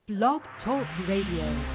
Blog Talk Radio.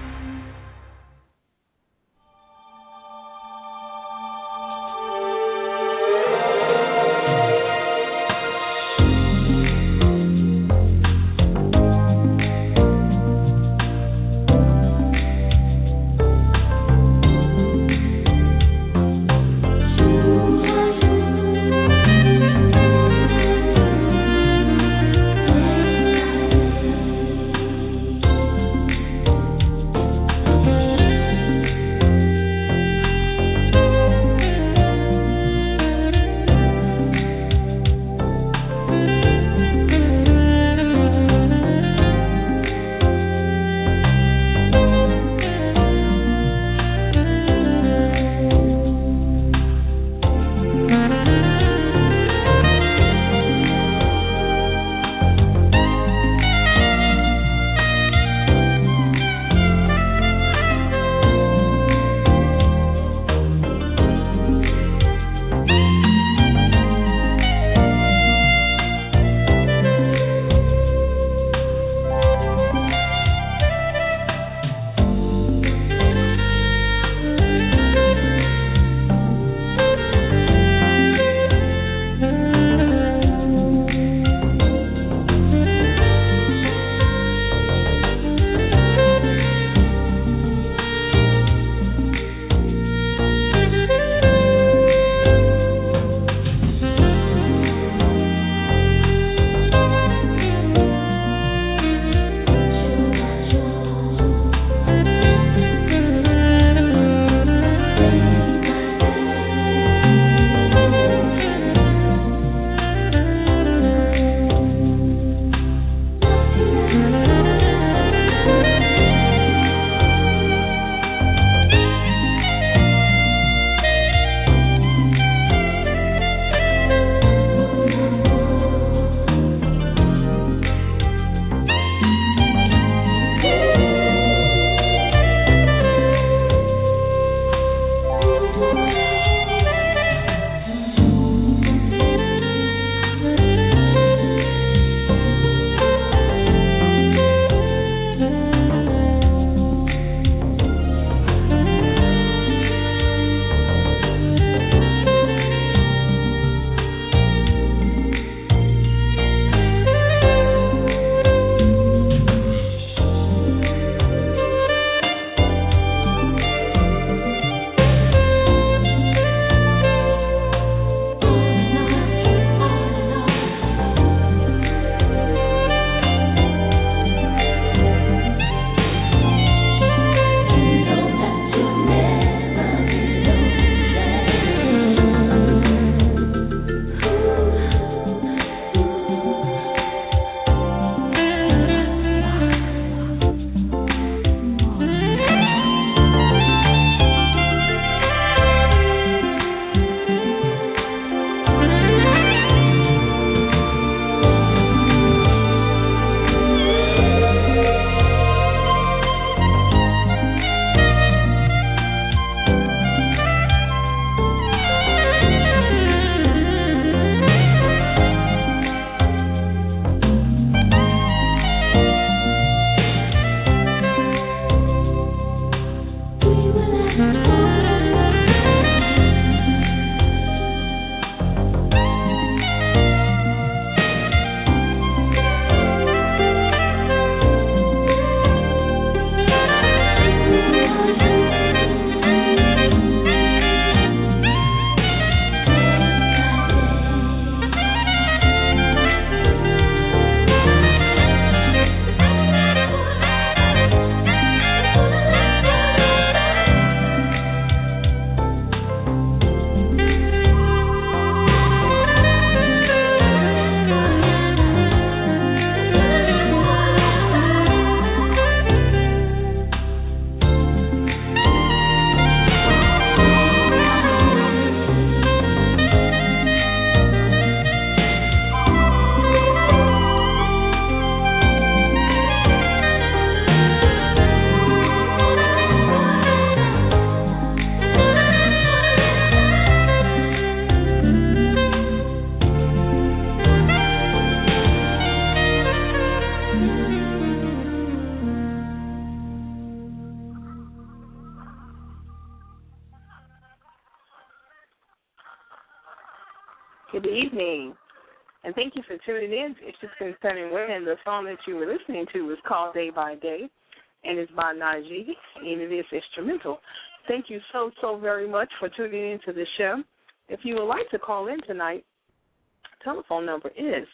Good evening, and thank you for tuning in. It's just concerning women. The song that you were listening to was called Day by Day, and it's by Najee, and it is instrumental. Thank you so, so very much for tuning in to the show. If you would like to call in tonight, telephone number is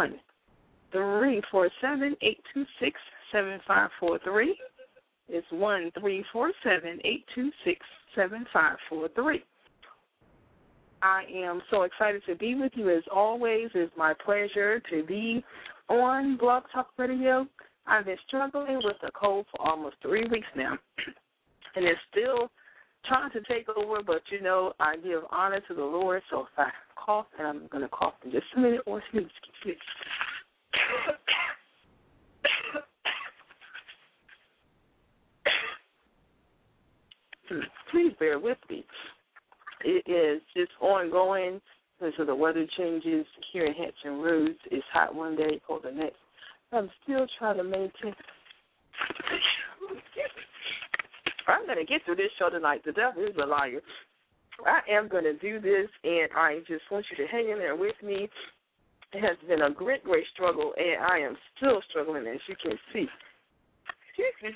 1-347-826-7543. It's 1-347-826-7543. I am so excited to be with you as always. It's my pleasure to be on Blog Talk Radio. I've been struggling with a cold for almost 3 weeks now, and it's still trying to take over, but, you know, I give honor to the Lord, so if I cough, and I'm going to cough in just a minute or sneeze. Please bear with me. It is just ongoing because of the weather changes here in Hampton Roads. It's hot one day, cold the next. I'm still trying to maintain. I'm going to get through this show tonight. The devil is a liar. I am going to do this, and I just want you to hang in there with me. It has been a great, great struggle, and I am still struggling, as you can see. Excuse me.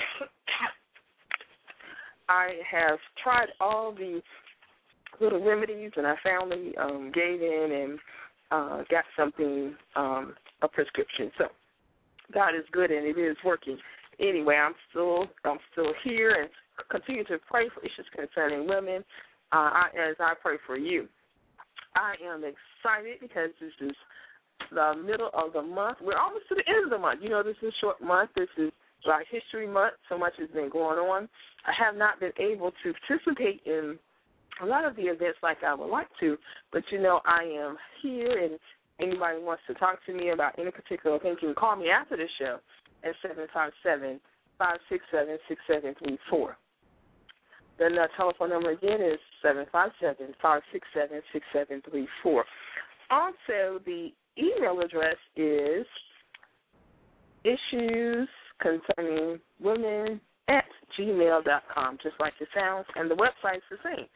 I have tried all the little remedies, and I finally gave in and got something, a prescription. So God is good, and it is working. Anyway, I'm still here, and continue to pray for issues concerning women as I pray for you. I am excited because this is the middle of the month. We're almost to the end of the month. You know, this is a short month. This is Black History Month. So much has been going on. I have not been able to participate in a lot of the events like I would like to, but, you know, I am here, and anybody wants to talk to me about any particular thing, you can call me after the show at 757-567-6734. Then the telephone number again is 757-567-6734. Also, the email address is issuesconcerningwomen@gmail.com, just like it sounds, and the website's the same,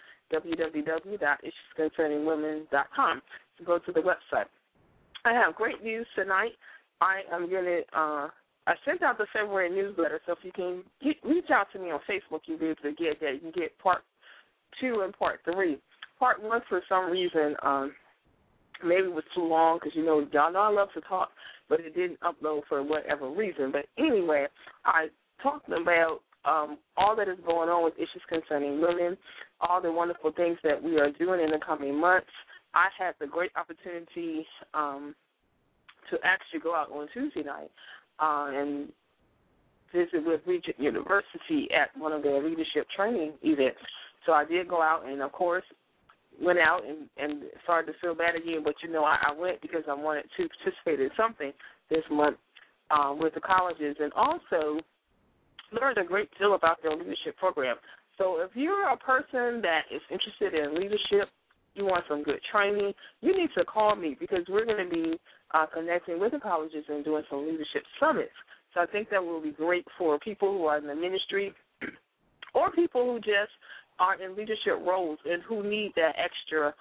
www.issuesconcerningwomen.com. So go to the website. I have great news tonight. I am going to I sent out the February newsletter, so if you can reach out to me on Facebook, you'll be able to get that. You can get Part 2 and Part 3. Part 1, for some reason, maybe it was too long because, you know, y'all know I love to talk, but it didn't upload for whatever reason. But anyway, I talked about all that is going on with issues concerning women, all the wonderful things that we are doing in the coming months. I had the great opportunity to actually go out on Tuesday night and visit with Regent University at one of their leadership training events. So I did go out and, of course, went out and started to feel bad again. But, you know, I went because I wanted to participate in something this month with the colleges, and also learned a great deal about their leadership program. So if you're a person that is interested in leadership, you want some good training, you need to call me because we're going to be connecting with the colleges and doing some leadership summits. So I think that will be great for people who are in the ministry or people who just are in leadership roles and who need that extra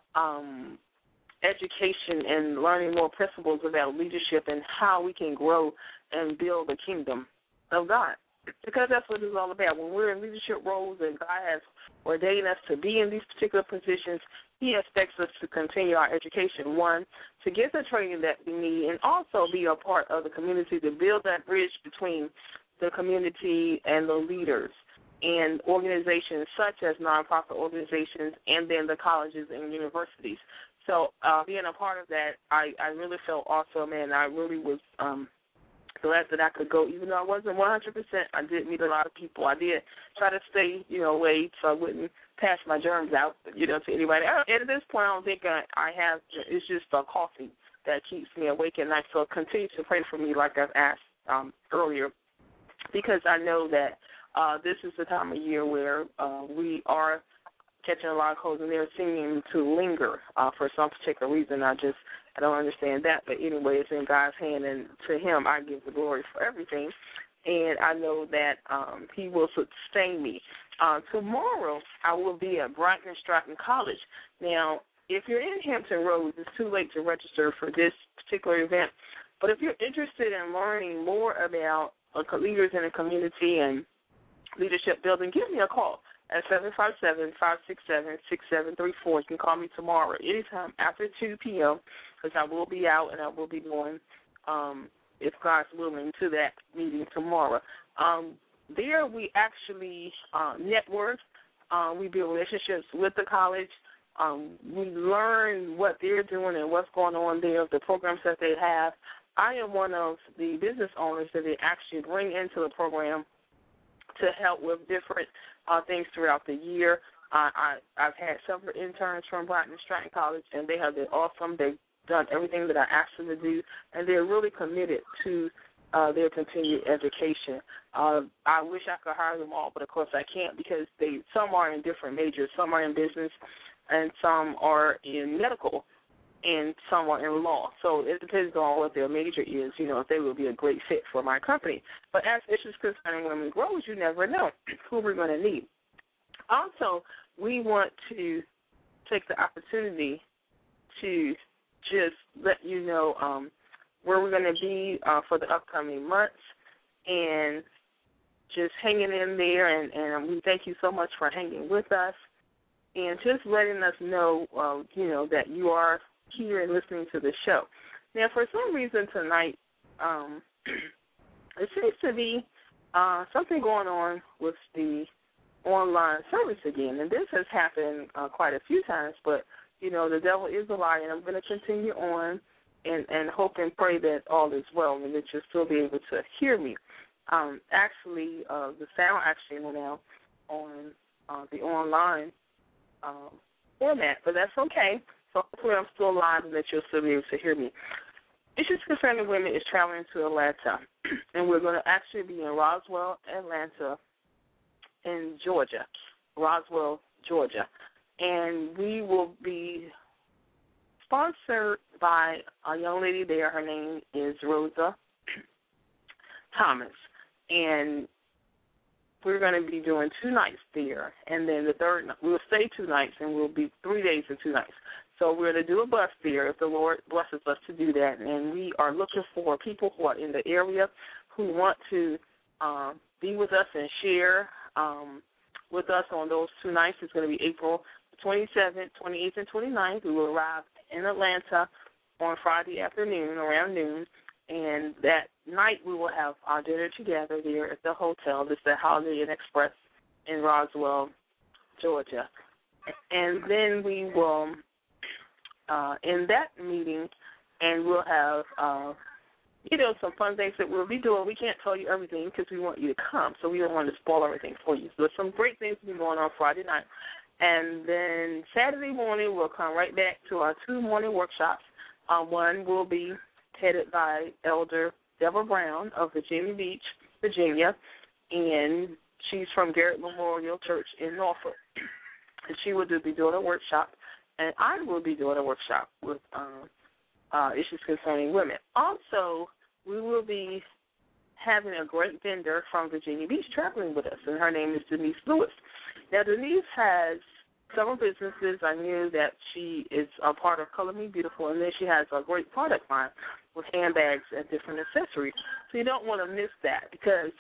education and learning more principles about leadership and how we can grow and build the kingdom of God. Because that's what it's all about. When we're in leadership roles and God has ordained us to be in these particular positions, He expects us to continue our education, one, to get the training that we need, and also be a part of the community to build that bridge between the community and the leaders and organizations such as nonprofit organizations and then the colleges and universities. So being a part of that, I really felt awesome, and I really was glad that I could go, even though I wasn't 100%. I did meet a lot of people. I did try to stay, away so I wouldn't pass my germs out, to anybody. And at this point, I don't think I have. It's just the coffee that keeps me awake at night. So continue to pray for me, like I've asked earlier, because I know that this is the time of year where we are catching a lot of colds, and they're seeming to linger for some particular reason. I don't understand that, but anyway, it's in God's hand, and to Him I give the glory for everything, and I know that He will sustain me. Tomorrow I will be at Brighton Stratton College. Now, if you're in Hampton Roads, it's too late to register for this particular event. But if you're interested in learning more about leaders in the community and leadership building, give me a call at 757-567-6734. You can call me tomorrow anytime after 2 p.m. because I will be out and I will be going, if God's willing, to that meeting tomorrow. There we actually network. We build relationships with the college. We learn what they're doing and what's going on there, the programs that they have. I am one of the business owners that they actually bring into the program to help with different things throughout the year. I've had several interns from Blackman Stratton College, and they have been awesome. They've done everything that I asked them to do, and they're really committed to their continued education. I wish I could hire them all, but of course I can't because some are in different majors. Some are in business, and some are in medical, and some are in law. So it depends on what their major is, if they will be a great fit for my company. But as issues concerning women grows, you never know who we're going to need. Also, we want to take the opportunity to just let you know where we're going to be for the upcoming months, and just hanging in there, and we thank you so much for hanging with us, and just letting us know, that you are here and listening to the show. Now, for some reason tonight, it seems to be something going on with the online service again, and this has happened quite a few times, but, the devil is a liar, and I'm going to continue on and hope and pray that all is well and that you'll still be able to hear me. Actually, the sound actually went out on the online format, but that's okay. So hopefully I'm still live and that you'll still be able to hear me. Issues Concerning Women is traveling to Atlanta, and we're going to actually be in Roswell, Atlanta, in Georgia, Roswell, Georgia. And we will be sponsored by a young lady there. Her name is Rosa Thomas. And we're going to be doing 2 nights there. And then the third night, we'll stay 2 nights, and we'll be 3 days and 2 nighs. So we're going to do a bus there if the Lord blesses us to do that. And we are looking for people who are in the area who want to be with us and share with us on those 2 nights. It's going to be April 27th, 28th, and 29th. We will arrive in Atlanta on Friday afternoon, around noon. And that night we will have our dinner together there at the hotel. This is the Holiday Inn Express in Roswell, Georgia. And then we will in that meeting, and we'll have, some fun things that we'll be doing. We can't tell you everything because we want you to come, so we don't want to spoil everything for you. So there's some great things will be going on Friday night. And then Saturday morning, we'll come right back to our 2 morning workshops. One will be headed by Elder Deborah Brown of Virginia Beach, Virginia, and she's from Garrett Memorial Church in Norfolk. And she will be doing a workshop, and I will be doing a workshop with issues concerning women. Also, we will be having a great vendor from Virginia Beach traveling with us, and her name is Denise Lewis. Now, Denise has several businesses. I knew that she is a part of Color Me Beautiful, and then she has a great product line with handbags and different accessories. So you don't want to miss that, because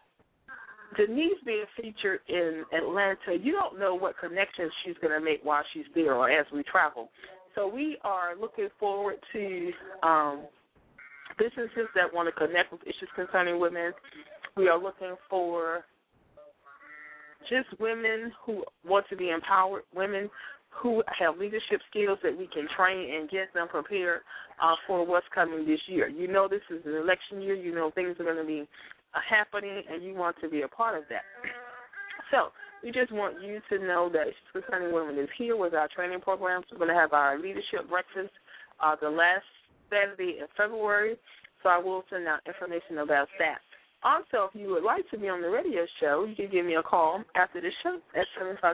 Denise being featured in Atlanta, you don't know what connections she's going to make while she's there or as we travel. So we are looking forward to businesses that want to connect with issues concerning women. We are looking for just women who want to be empowered, women who have leadership skills that we can train and get them prepared for what's coming this year. You know this is an election year. You know things are going to be happening, and you want to be a part of that. So we just want you to know that Issues Concerning Women is here with our training programs. We're going to have our leadership breakfast the last Saturday in February, so I will send out information about that. Also, if you would like to be on the radio show, you can give me a call after the show at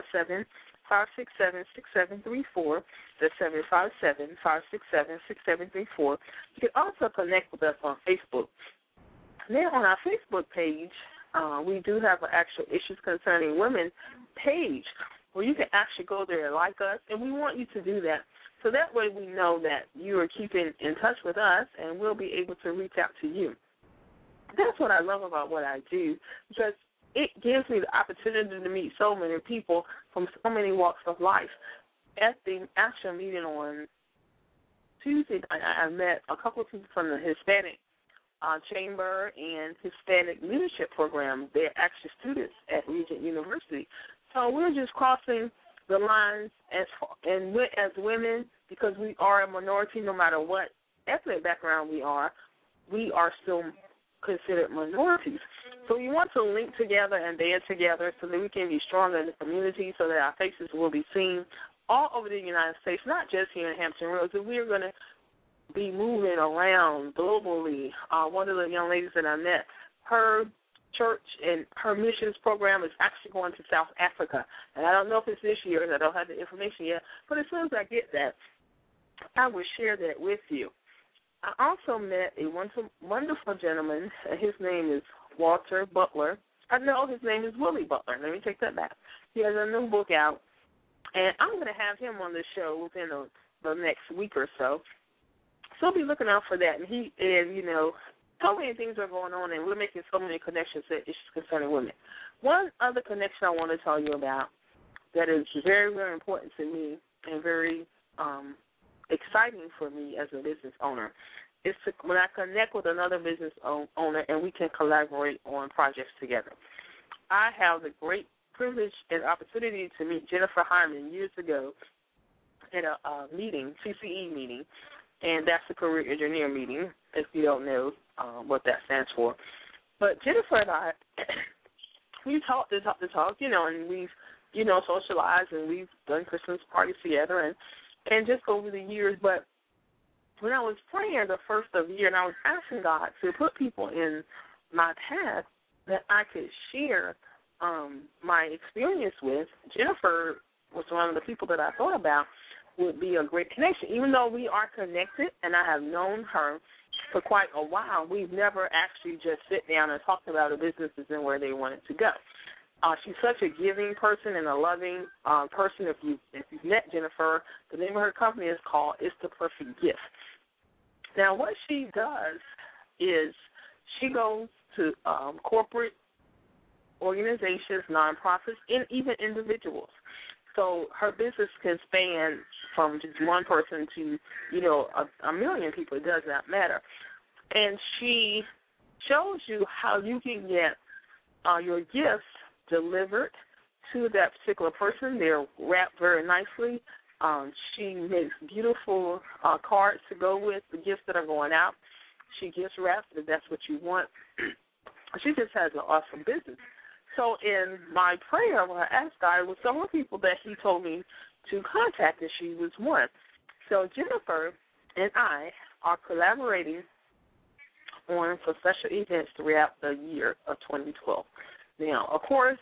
757-567-6734. That's 757-567-6734. You can also connect with us on Facebook. Now, on our Facebook page, we do have an actual Issues Concerning Women page. where you can actually go there and like us, and we want you to do that. So that way we know that you are keeping in touch with us, and we'll be able to reach out to you. That's what I love about what I do, because it gives me the opportunity to meet so many people from so many walks of life. At the actual meeting on Tuesday, I met a couple of people from the Hispanic Chamber and Hispanic Leadership Program. They're actually students at Regent University. So we're just crossing the lines as women, because we are a minority no matter what ethnic background we are still considered minorities. So we want to link together and band together so that we can be stronger in the community, so that our faces will be seen all over the United States, not just here in Hampton Roads. And we're going to be moving around globally. One of the young ladies that I met, her church and her missions program is actually going to South Africa. And I don't know if it's this year, and I don't have the information yet, but as soon as I get that, I will share that with you. I also met a wonderful gentleman. His name is Walter Butler. I know his name is Willie Butler. Let me take that back. He has a new book out, and I'm going to have him on the show within the next week or so. So be looking out for that. And so many things are going on, and we're making so many connections that issues concerning women. One other connection I want to tell you about that is very, very important to me and very exciting for me as a business owner is when I connect with another business owner and we can collaborate on projects together. I have the great privilege and opportunity to meet Jennifer Hyman years ago at a meeting, CCE meeting, and that's the Career Engineer meeting, if you don't know what that stands for. But Jennifer and I, we talked, and we've, socialized, and we've done Christmas parties together, and just over the years. But when I was praying the first of the year, and I was asking God to put people in my path that I could share my experience with, Jennifer was one of the people that I thought about would be a great connection. Even though we are connected and I have known her for quite a while, we've never actually just sit down and talked about the businesses and where they wanted to go. She's such a giving person and a loving person. If you've met Jennifer, the name of her company is called It's the Perfect Gift. Now, what she does is she goes to corporate organizations, nonprofits, and even individuals. So her business can span from just one person to, a million people. It does not matter. And she shows you how you can get your gifts delivered to that particular person. They're wrapped very nicely. She makes beautiful cards to go with the gifts that are going out. She gift wraps if that's what you want. She just has an awesome business. So in my prayer, when I asked God, it was some of the people that he told me to contact, and she was one. So Jennifer and I are collaborating on some special events throughout the year of 2012. Now, of course,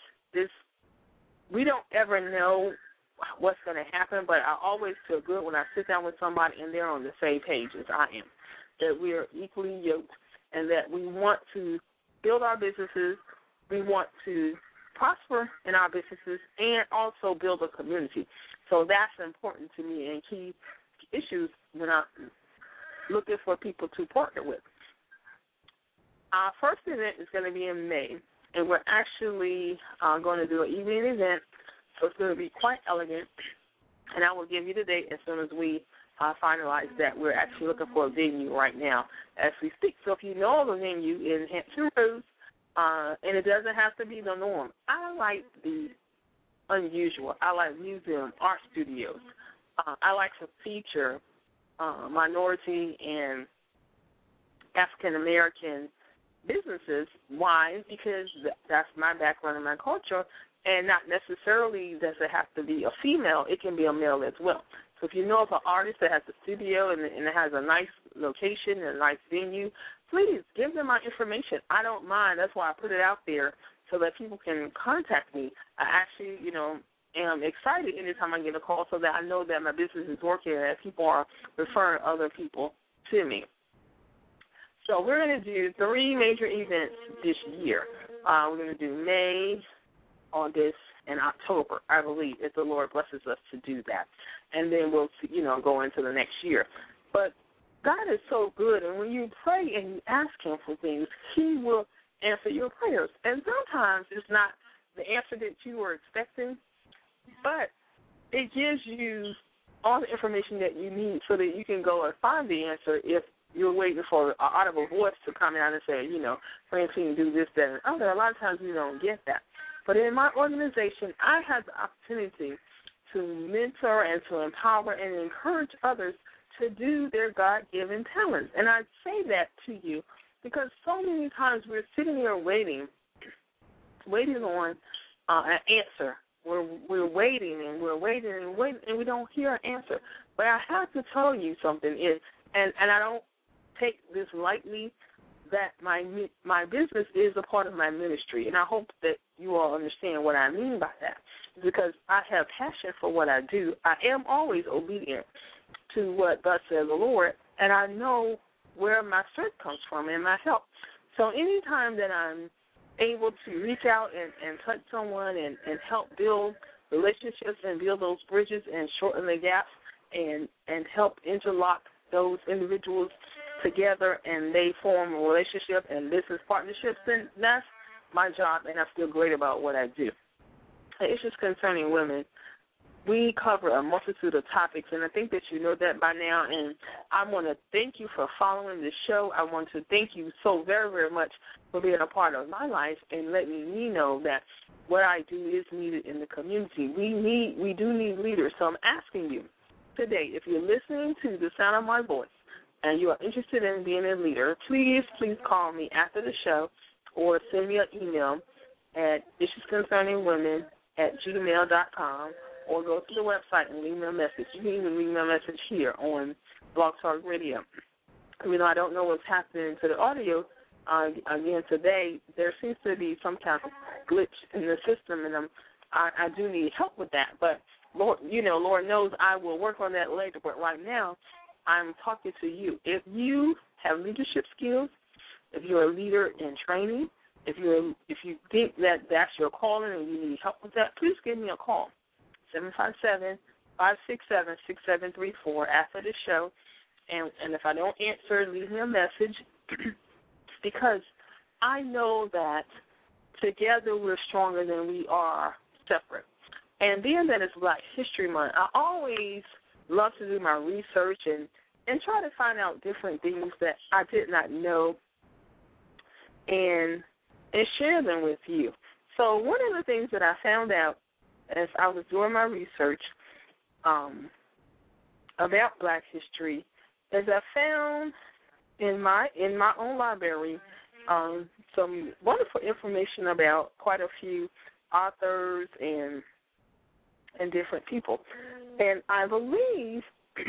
we don't ever know what's going to happen, but I always feel good when I sit down with somebody and they're on the same page as I am, that we are equally yoked and that we want to build our businesses, we want to prosper in our businesses, and also build a community. So that's important to me and key issues when I'm looking for people to partner with. Our first event is going to be in May, and we're actually going to do an evening event, so it's going to be quite elegant, and I will give you the date as soon as we finalize that. We're actually looking for a venue right now as we speak. So if you know of a venue in Hampton Roads, and it doesn't have to be the norm. I like the unusual. I like museum, art studios. I like to feature minority and African-American businesses. Why? Because that's my background and my culture, and not necessarily does it have to be a female. It can be a male as well. So if you know of an artist that has a studio and it has a nice location and a nice venue, please give them my information. I don't mind. That's why I put it out there so that people can contact me. I actually, am excited anytime I get a call so that I know that my business is working and that people are referring other people to me. So we're going to do 3 major events this year. We're going to do May, August, and October, I believe, if the Lord blesses us to do that. And then we'll, go into the next year. But God is so good, and when you pray and you ask Him for things, He will answer your prayers. And sometimes it's not the answer that you were expecting, but it gives you all the information that you need so that you can go and find the answer if you're waiting for an audible voice to come out and say, Francine, do this, that, and other. A lot of times we don't get that. But in my organization, I have the opportunity to mentor and to empower and encourage others to do their God-given talents. And I say that to you because so many times we're sitting here waiting on an answer. We're waiting and we're waiting and waiting, and we don't hear an answer. But I have to tell you something, and I don't take this lightly, that my business is a part of my ministry, and I hope that you all understand what I mean by that, because I have passion for what I do. I am always obedient to what thus says the Lord, and I know where my strength comes from and my help. So anytime that I'm able to reach out and touch someone and help build relationships and build those bridges and shorten the gaps and help interlock those individuals together and they form a relationship and business partnerships, then that's my job, and I feel great about what I do. Issues concerning women, we cover a multitude of topics, and I think that you know that by now, and I want to thank you for following the show. I want to thank you so very, very much for being a part of my life and letting me know that what I do is needed in the community. We do need leaders, so I'm asking you today, if you're listening to the sound of my voice and you are interested in being a leader, please call me after the show or send me an email at issuesconcerningwomen@gmail.com or go to the website and leave me a message. You can even leave me a message here on Blog Talk Radio. Even though I don't know what's happening to the audio, again, today there seems to be some kind of glitch in the system, and I do need help with that. But Lord knows I will work on that later. But right now, I'm talking to you. If you have leadership skills, if you're a leader in training, if you think that that's your calling and you need help with that, please give me a call, 757-567-6734 after the show. And if I don't answer, leave me a message because I know that together we're stronger than we are separate. And being that it's Black History Month, I always love to do my research and try to find out different things that I did not know and share them with you. So one of the things that I found out as I was doing my research about Black history is I found in my own library some wonderful information about quite a few authors and different people. And I believe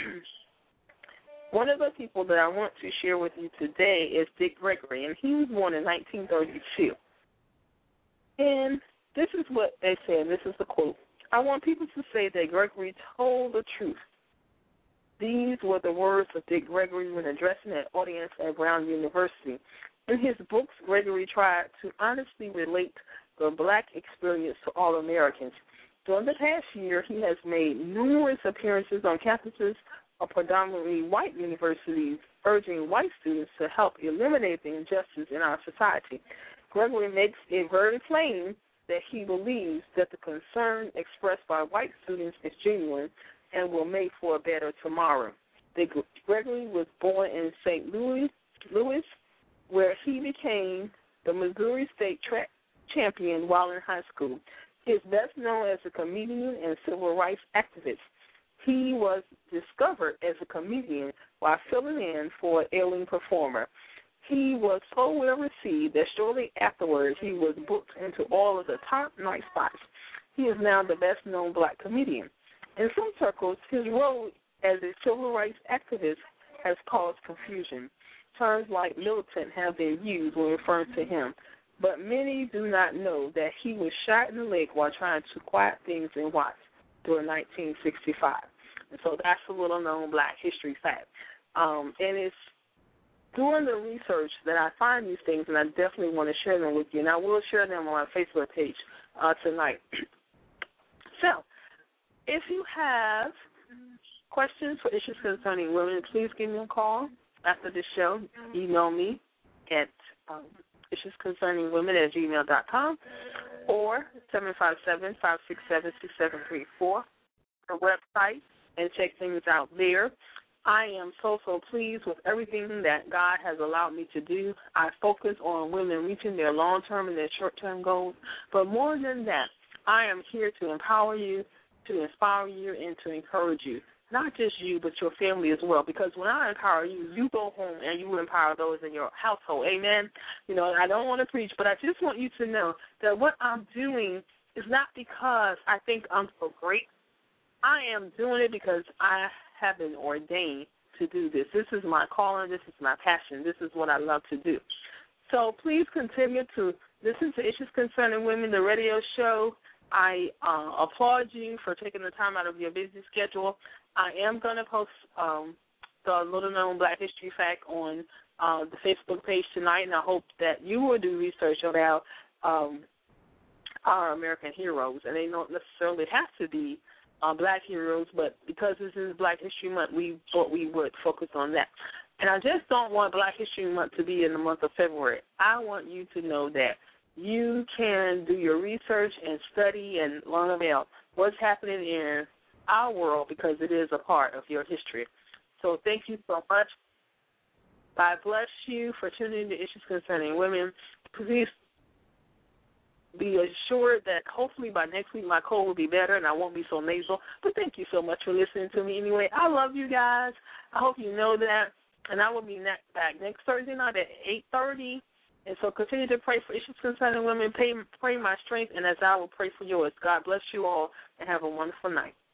one of the people that I want to share with you today is Dick Gregory, and he was born in 1932. And this is what they said, this is the quote. I want people to say that Gregory told the truth. These were the words of Dick Gregory when addressing an audience at Brown University. In his books, Gregory tried to honestly relate the Black experience to all Americans. During the past year, he has made numerous appearances on campuses of predominantly white universities, urging white students to help eliminate the injustice in our society. Gregory makes it very plain that he believes that the concern expressed by white students is genuine and will make for a better tomorrow. Gregory was born in St. Louis, where he became the Missouri State track champion while in high school. He is best known as a comedian and civil rights activist. He was discovered as a comedian while filling in for an ailing performer. He was so well received that shortly afterwards he was booked into all of the top night spots. He is now the best-known Black comedian. In some circles, his role as a civil rights activist has caused confusion. Terms like militant have been used when referring to him, but many do not know that he was shot in the leg while trying to quiet things in Watts during 1965. And so that's a little-known Black history fact. And it's during the research that I find these things, and I definitely want to share them with you, and I will share them on my Facebook page tonight. So, if you have questions for issues concerning women, please give me a call after the show. Email me at issuesconcerningwomen@gmail.com or 757-567-6734, our website, and check things out there. I am so pleased with everything that God has allowed me to do. I focus on women reaching their long-term and their short-term goals. But more than that, I am here to empower you, to inspire you, and to encourage you. Not just you, but your family as well. Because when I empower you, you go home and you empower those in your household. Amen? You know, I don't want to preach, but I just want you to know that what I'm doing is not because I think I'm so great. I am doing it because I have been ordained to do this. This is my calling. This is my passion. This is what I love to do. So please continue to listen to Issues Concerning Women, the radio show. I applaud you for taking the time out of your busy schedule. I am going to post the little-known Black History Fact on the Facebook page tonight, and I hope that you will do research about our American heroes. And they don't necessarily have to be Black heroes, but because this is Black History Month, we thought we would focus on that. And I just don't want Black History Month to be in the month of February. I want you to know that you can do your research and study and learn about what's happening in our world because it is a part of your history. So thank you so much. God bless you for tuning in to Issues Concerning Women. Please be assured that hopefully by next week my cold will be better and I won't be so nasal. But thank you so much for listening to me anyway. I love you guys. I hope you know that. And I will be back next Thursday night at 8:30. And so continue to pray for Issues Concerning Women. Pray my strength, and as I will pray for yours. God bless you all, and have a wonderful night.